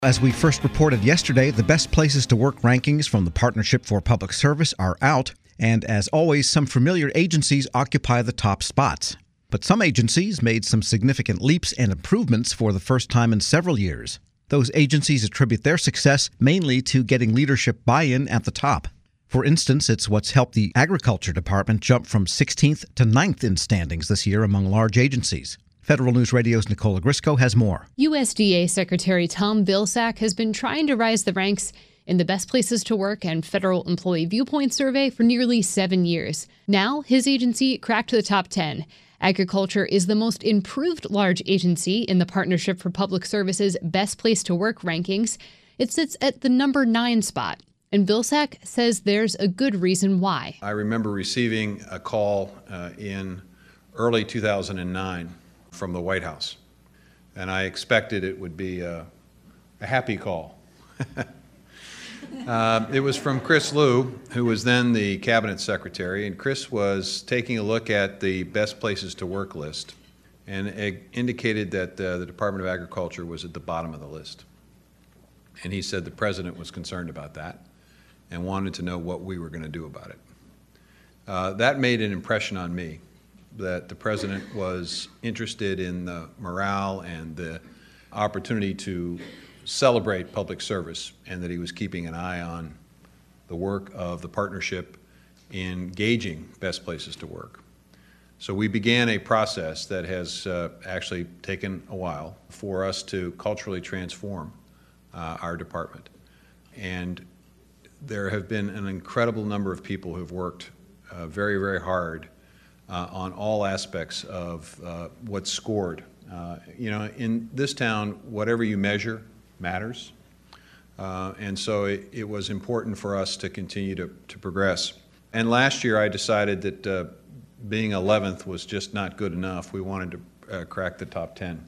As we first reported yesterday, the best places to work rankings from the Partnership for Public Service are out, and as always, some familiar agencies occupy the top spots. But some agencies made some significant leaps and improvements for the first time in several years. Those agencies attribute their success mainly to getting leadership buy-in at the top. For instance, it's what's helped the Agriculture Department jump from 16th to 9th in standings this year among large agencies. Federal News Radio's Nicole Ogrysko has more. USDA Secretary Tom Vilsack has been trying to rise the ranks in the Best Places to Work and Federal Employee Viewpoint Survey for nearly 7 years. Now, his agency cracked the top 10. Agriculture is the most improved large agency in the Partnership for Public Service's Best Place to Work rankings. It sits at the number 9 spot. And Vilsack says there's a good reason why. I remember receiving a call in early 2009 from the White House, and I expected it would be a happy call. It was from Chris Lu, who was then the cabinet secretary, and Chris was taking a look at the best places to work list and indicated that the Department of Agriculture was at the bottom of the list. And he said the president was concerned about that and wanted to know what we were going to do about it. That made an impression on me, that the president was interested in the morale and the opportunity to celebrate public service, and that he was keeping an eye on the work of the partnership in gauging best places to work. So we began a process that has actually taken a while for us to culturally transform our department. And there have been an incredible number of people who've worked very, very hard on all aspects of what's scored. In this town, whatever you measure matters. And so it was important for us to continue to progress. And last year I decided that being 11th was just not good enough. We wanted to crack the top 10.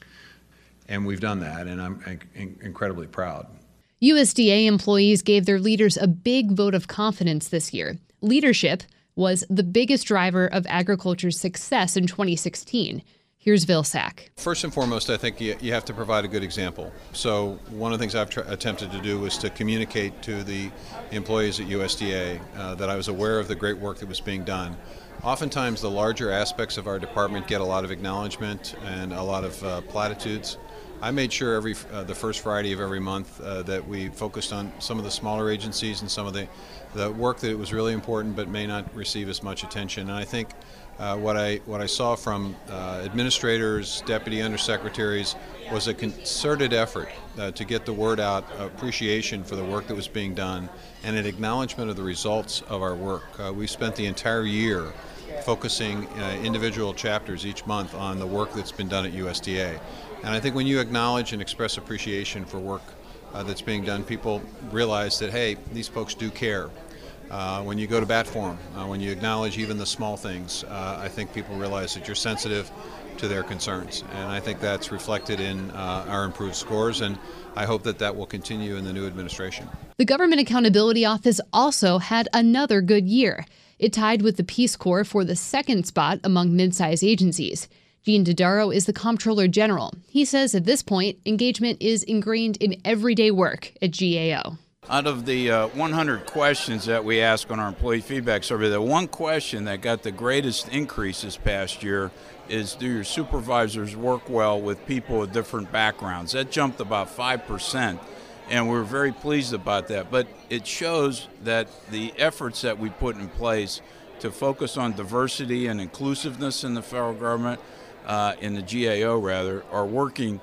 And we've done that, and I'm incredibly proud. USDA employees gave their leaders a big vote of confidence this year. Leadership was the biggest driver of agriculture's success in 2016. Here's Vilsack. First and foremost, I think you have to provide a good example. So one of the things I've attempted to do was to communicate to the employees at USDA that I was aware of the great work that was being done. Oftentimes the larger aspects of our department get a lot of acknowledgement and a lot of platitudes. I made sure the first Friday of every month that we focused on some of the smaller agencies and some of the work that was really important but may not receive as much attention. And I think what I saw from administrators, deputy undersecretaries, was a concerted effort to get the word out, appreciation for the work that was being done, and an acknowledgement of the results of our work. We spent the entire year focusing individual chapters each month on the work that's been done at USDA. And I think when you acknowledge and express appreciation for work that's being done, people realize that, hey, these folks do care. When you go to bat for them, when you acknowledge even the small things, I think people realize that you're sensitive to their concerns. And I think that's reflected in our improved scores, and I hope that that will continue in the new administration. The Government Accountability Office also had another good year. It tied with the Peace Corps for the second spot among mid-size agencies. Gene Dodaro is the Comptroller General. He says at this point, engagement is ingrained in everyday work at GAO. Out of the 100 questions that we ask on our employee feedback survey, the one question that got the greatest increase this past year is, do your supervisors work well with people with different backgrounds? That jumped about 5%, and we're very pleased about that. But it shows that the efforts that we put in place to focus on diversity and inclusiveness in the federal government, in the GAO rather, are working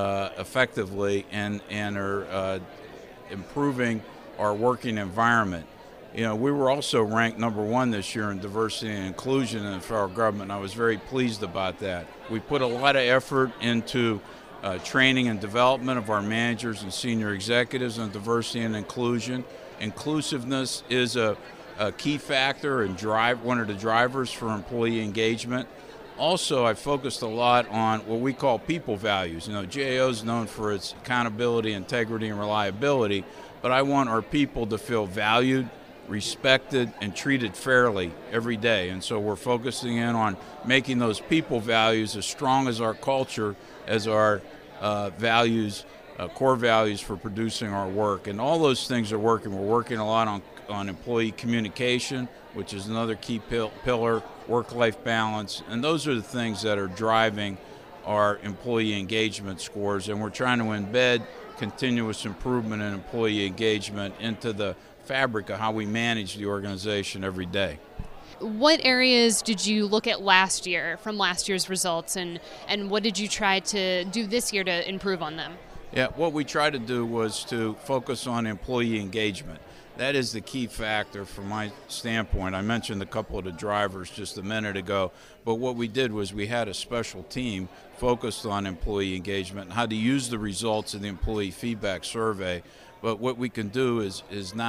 effectively and are improving our working environment. We were also ranked number 1 this year in diversity and inclusion in the federal government, and I was very pleased about that. We put a lot of effort into training and development of our managers and senior executives on diversity and inclusion. Inclusiveness is a key factor and one of the drivers for employee engagement. Also, I focused a lot on what we call people values. GAO is known for its accountability, integrity, and reliability, but I want our people to feel valued, respected, and treated fairly every day. And so we're focusing in on making those people values as strong as our culture, as our values core values for producing our work. And all those things are working. We're working a lot on employee communication, which is another key pillar, work-life balance. And those are the things that are driving our employee engagement scores. And we're trying to embed continuous improvement in employee engagement into the fabric of how we manage the organization every day. What areas did you look at last year from last year's results, and what did you try to do this year to improve on them? Yeah, what we tried to do was to focus on employee engagement. That is the key factor from my standpoint. I mentioned a couple of the drivers just a minute ago, but what we did was we had a special team focused on employee engagement and how to use the results of the employee feedback survey. But what we can do is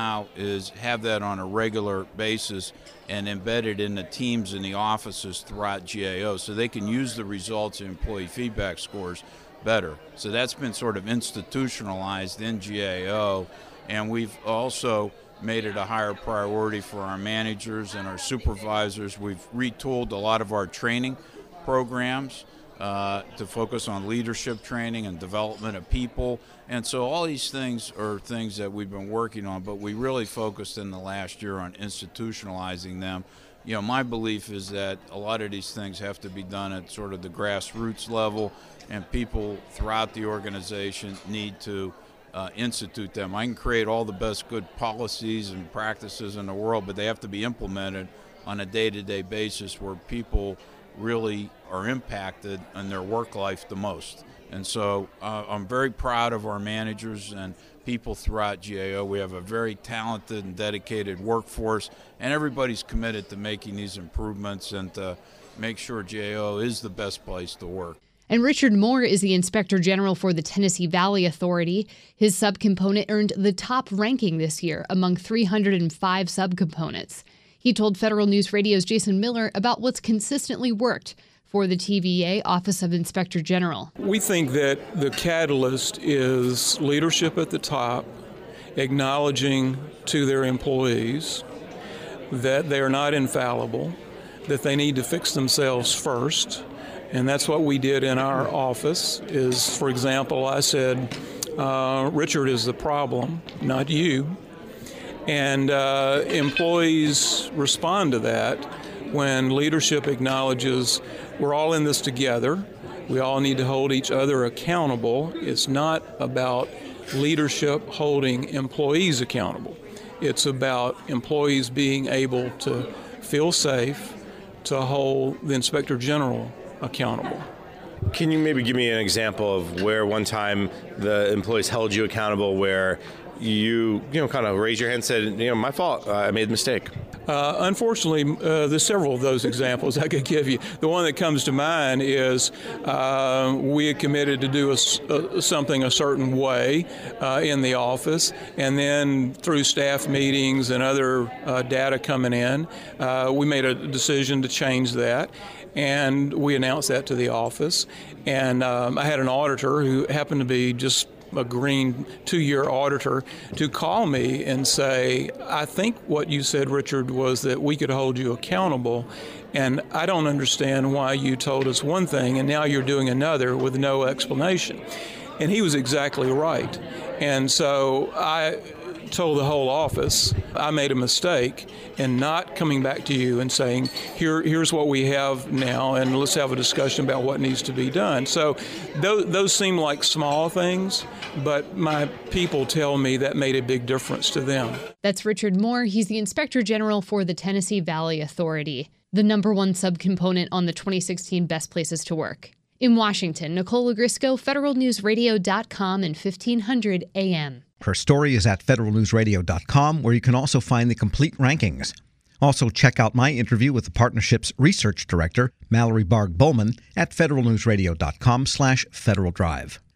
have that on a regular basis and embed it in the teams in the offices throughout GAO so they can use the results of employee feedback scores better. So that's been sort of institutionalized in GAO, and we've also made it a higher priority for our managers and our supervisors. We've retooled a lot of our training programs to focus on leadership training and development of people. And so all these things are things that we've been working on, but we really focused in the last year on institutionalizing them. You know, my belief is that a lot of these things have to be done at sort of the grassroots level, and people throughout the organization need to institute them. I can create all the best good policies and practices in the world, but they have to be implemented on a day-to-day basis where people really are impacted in their work life the most. And so I'm very proud of our managers and people throughout GAO. We have a very talented and dedicated workforce, and everybody's committed to making these improvements and to make sure GAO is the best place to work. And Richard Moore is the Inspector General for the Tennessee Valley Authority. His subcomponent earned the top ranking this year among 305 subcomponents. He told Federal News Radio's Jason Miller about what's consistently worked for the TVA Office of Inspector General. We think that the catalyst is leadership at the top, acknowledging to their employees that they are not infallible, that they need to fix themselves first. And that's what we did in our office is, for example, I said, Richard is the problem, not you. And employees respond to that when leadership acknowledges we're all in this together. We all need to hold each other accountable. It's not about leadership holding employees accountable. It's about employees being able to feel safe to hold the Inspector General accountable. Can you maybe give me an example of where one time the employees held you accountable where you kind of raised your hand and said, my fault, I made a mistake? Unfortunately, there's several of those examples I could give you. The one that comes to mind is we had committed to do something a certain way in the office, and then through staff meetings and other data coming in, we made a decision to change that. And we announced that to the office. And I had an auditor who happened to be just a green 2-year auditor to call me and say, I think what you said, Richard, was that we could hold you accountable. And I don't understand why you told us one thing and now you're doing another with no explanation. And he was exactly right. And so I told the whole office I made a mistake in not coming back to you and saying, here's what we have now, and let's have a discussion about what needs to be done. So those seem like small things, but my people tell me that made a big difference to them. That's Richard Moore. He's the Inspector General for the Tennessee Valley Authority, the #1 subcomponent on the 2016 Best Places to Work. In Washington, Nicole Ogrisco, federalnewsradio.com and 1500 AM. Her story is at federalnewsradio.com, where you can also find the complete rankings. Also, check out my interview with the partnership's research director, Mallory Barg-Bowman, at federalnewsradio.com/Federal Drive.